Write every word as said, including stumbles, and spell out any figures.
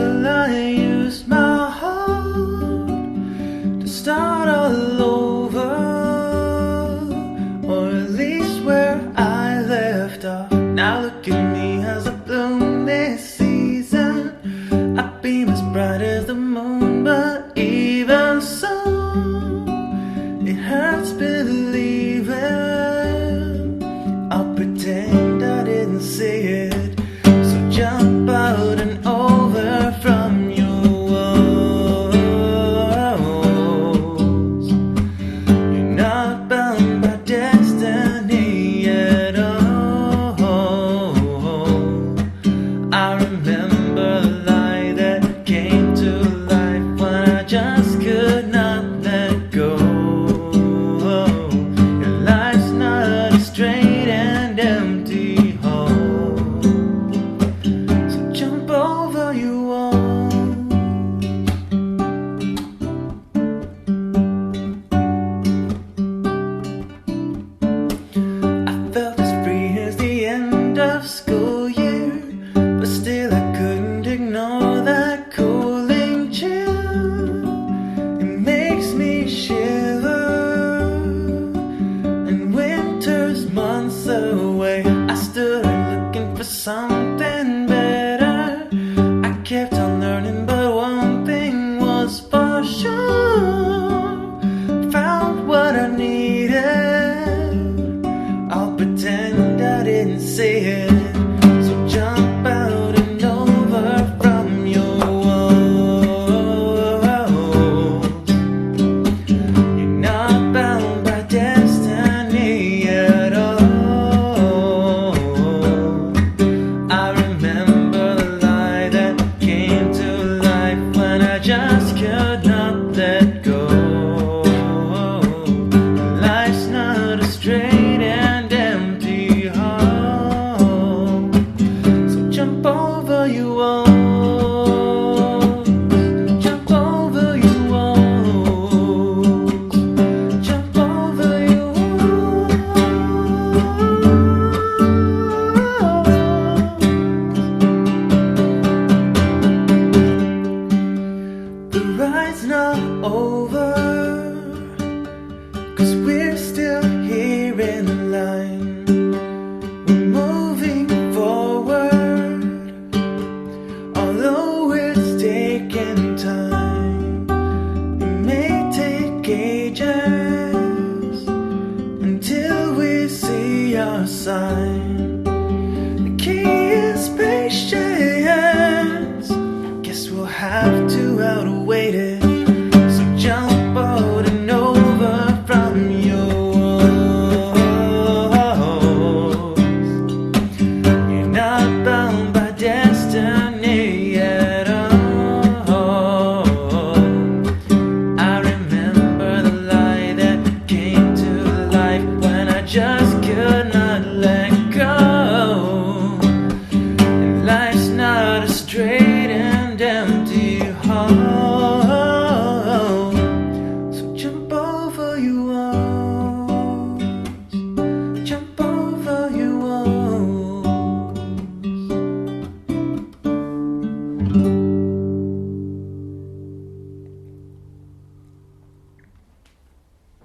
Will I use my heart to start all over, or at least where I left off? Now look at me as I bloom this season. I beam as bright as the moon, but even so, it hurts believing. I'll pretend I didn't see it. So jump out and over from your walls. You're not bound by destiny at all. I remember a lie that came to life when I just could not let go. Your life's not a straight and empty hole. So jump over your walls. I felt as free as the end of school year, but still I couldn't ignore that cooling chill. It makes me shiver, and winter's months away. I stood looking for something better. I kept on learning, but one thing was for sure. Found what I needed. I'll pretend I didn't see it. So jump out and over from your walls. You're not bound by destiny at all. I remember the lie that came to life when I just could not let go. Life's not a straight and empty hole. So jump over your walls. Jump over your walls. Jump over your walls. The ride's not over, 'cause we're still here in line. We're moving forward, although it's taking time. It may take ages until we see our sign. The key is patience. Guess we'll have to outwait it. So jump out and over from your walls. You're not bound by destiny at all. I remember the lie that came to life when I just could not let go. And life's not a straight and empty hole.